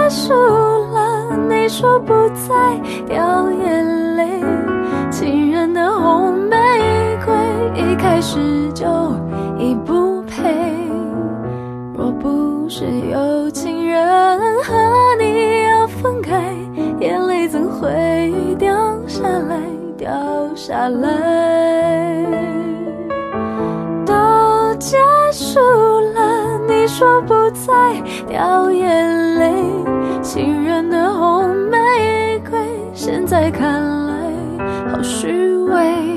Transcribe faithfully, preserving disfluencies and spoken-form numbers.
束了，你说不再掉眼泪，情人的红玫瑰一开始就已不配。若不是有情人和你要分开，眼泪怎会掉下来掉下来。都结束了，你说不再掉眼泪，情人的红玫瑰现在看来好虚伪。